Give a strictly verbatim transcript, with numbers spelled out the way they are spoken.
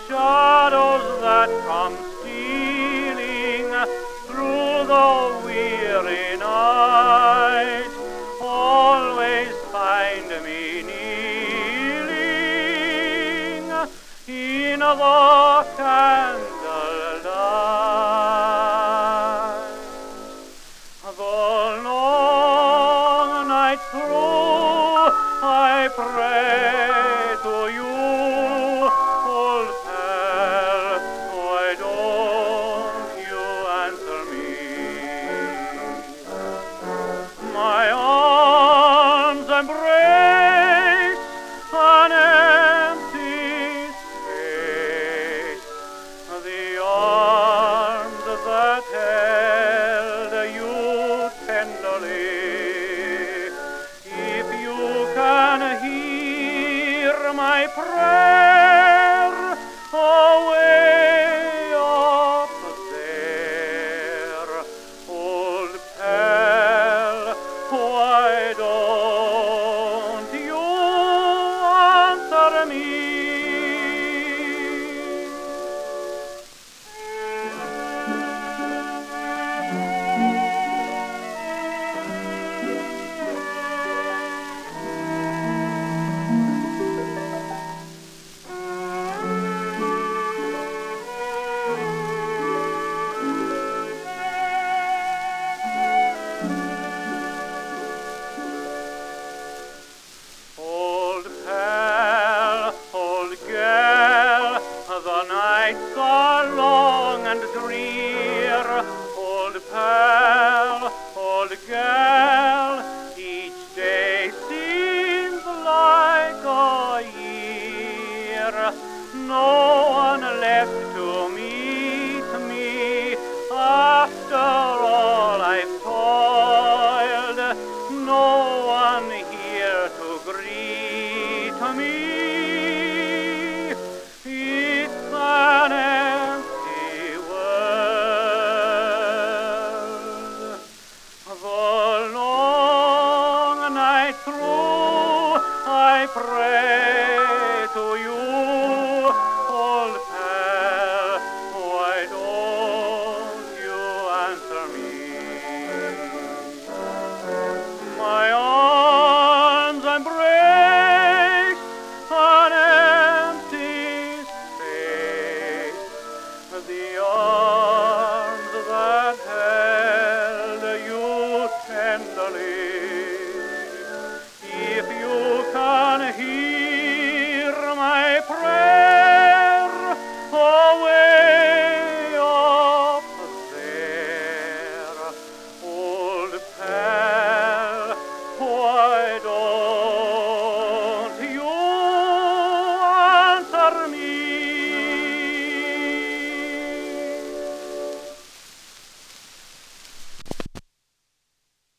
shadows that come stealing through the weary night always find me kneeling in the candlelight. The long night through I pray to you, old pal, why don't you answer me? My arms embrace an empty space, the arms that held you tenderly. If you can hear my prayer away up there, old pal, why don't you answer me? Old pal, old girl, the nights are long and drear. Old pal, old girl, each day seems like a year. No one left to meet me after all I've toiled. No one here to greet me. It's an empty world. The long night through I pray to you, old pal, why don't you answer me? My arms embrace an empty space, the arms that held you tenderly. If you can hear my prayer away up there, old pal, why don't